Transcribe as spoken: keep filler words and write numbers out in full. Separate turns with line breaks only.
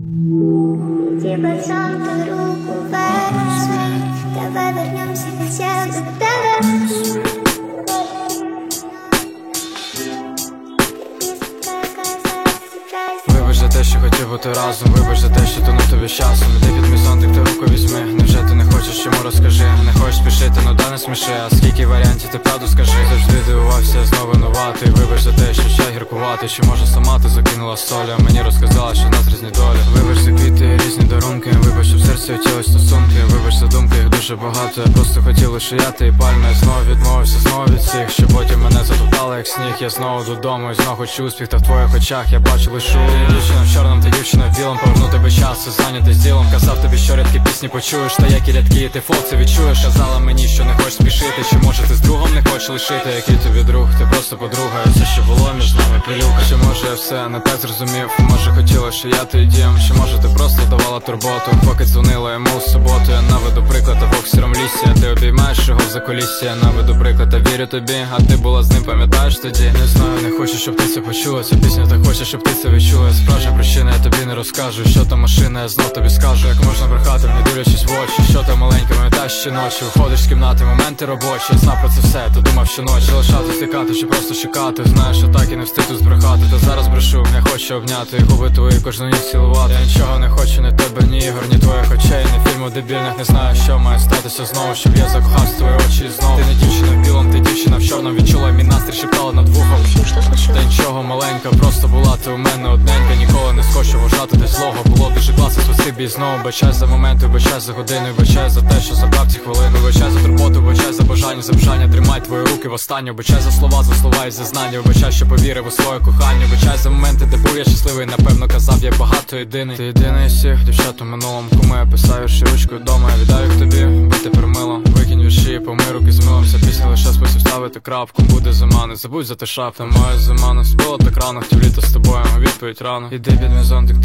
Типа сам ты руку возьми, давай вернемся хотя бы к тебе.
Вибач за те, що хотів бути разом, вибач за те, що тону тобі з часом. Іди під мій зонтик, ти руку візьми. Невже ти не хочеш, чому розкажи? Не хочеш спішити, ну да не сміши. А скільки варіантів, ти правду скажи. Завжди дивувався, знову винуватий. Вибач за те, що чай гіркуватий. Чи може сама ти закинула солі, а мені розказала, що в нас різні долі. Вибач за квіти, різні дарунки. Вибач, що в серці хотілось стосунки. Вибач за думки, їх дуже багато. Я просто хотів лише я, ти і пальми. Я знову відмовився, знову від всіх, що потім мене затоптали, як сніг. Я знову додому і знову хочу успіх, та в твоїх очах я бачу лише дівчина в чорному, ти дівчина в білому. Поверну тебе час, зайнятий з ділом. Казав тобі, що рядки пісні почуєш, та які рядки, ти флоу це відчуєш. Казала мені, що не хочеш спішити, чи може ти з другом не хочеш лишити. Який тобі друг, ти просто подруга. І все, що було між нами, пилюка. Чи може я все не так зрозумів? Може хотіла, що я твій дім. Чи може ти просто давала турботу, поки дзвонила йому в суботу. Я наведу приклад, а Бог в сіром лісі. А ти обіймаєш його за колісся. Я наведу приклад, а вірю тобі. А ти була з ним, пам'ятаєш тоді? Не знаю, не хочу, щоб ти це почула. Ця пісня так хоче, щоб ти це відчула. Справжня причина, я тобі не розкажу. Що там машина, я знов тобі скажу. Як можна брехати, не дивлячись в очі. Що там маленька, пам'ятаєш щоночі. Виходиш з кімнати, моменти робочі. Я знав про це все, то думав щоночі. Залишати, стикати, чи просто чекати. Знаєш, що так і не встиг тут збрехати. Та зараз брешу, я хочу обняти. Губи твої кожну ніч цілувати. Я нічого не хочу, ні тебе, ні ігор, ні твоїх очей, ні фільмів дебільних. Не знаю, що має статися знову, щоб я закохав в твої очі знову. Ти не дівчина в білому, ти дівчина в чорному. Відчула мій настрій, шептала над вухом. Та нічого, маленька, просто була ти у мене одненька. Ніколи не схочу вважати десь злого. Було дуже класно, спасибі знову. Бачай за моменти, бачай за години. Бачай за те, що забрав ці хвилини. Бачай за турботу, бачай за бажання, за бажання. Тримай твої руки в останню. Бачай за слова, за слова і за знання. Бачай, що повірив у своє кохання. Бачай за моменти, де був я щасливий. Напевно казав, як багато єдиний. Ти єдиний із всіх дівчат у минулому. Кому я писав вірші ручкою дома. Я віддаю їх тобі, бо тепер мило. Викинь вірші, помий руки з милом. Вся пісня лише спосіб ставити крапку. Буде зима, не забудь за те шап. Та моя зима не спила так рано. Хотів літо з тобою, відповідь рано. Іди під мій зонтик,